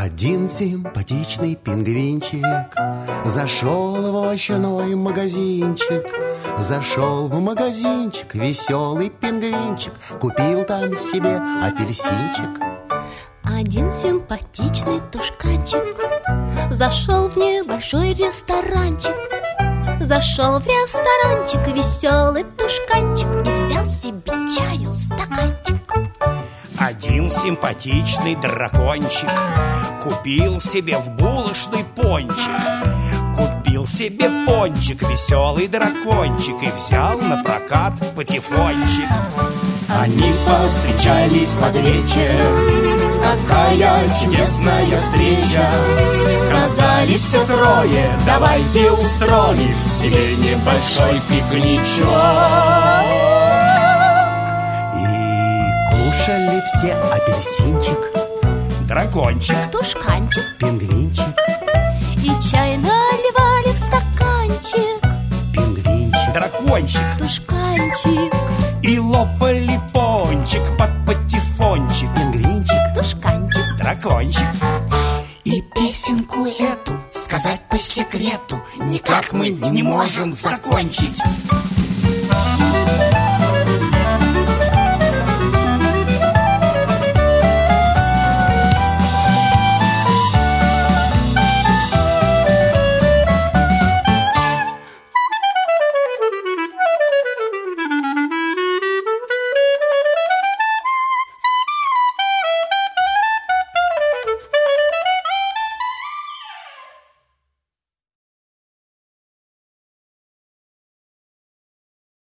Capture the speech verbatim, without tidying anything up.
Один симпатичный пингвинчик зашел в овощной магазинчик. Зашел в магазинчик веселый пингвинчик, купил там себе апельсинчик. Один симпатичный тушканчик зашел в небольшой ресторанчик. Зашел в ресторанчик веселый тушканчик и взял себе чаю стаканчик. Один симпатичный дракончик купил себе в булочной пончик. Купил себе пончик веселый дракончик и взял на прокат патефончик. Они повстречались под вечер, какая чудесная встреча. Сказали все трое: давайте устроим себе небольшой пикничок. Кушали все апельсинчик, дракончик, тушканчик, пингвинчик. И чай наливали в стаканчик. Пингвинчик, дракончик, тушканчик. И лопали пончик под патефончик. Пингвинчик, тушканчик, дракончик. И песенку эту сказать по секрету никак мы не можем закончить.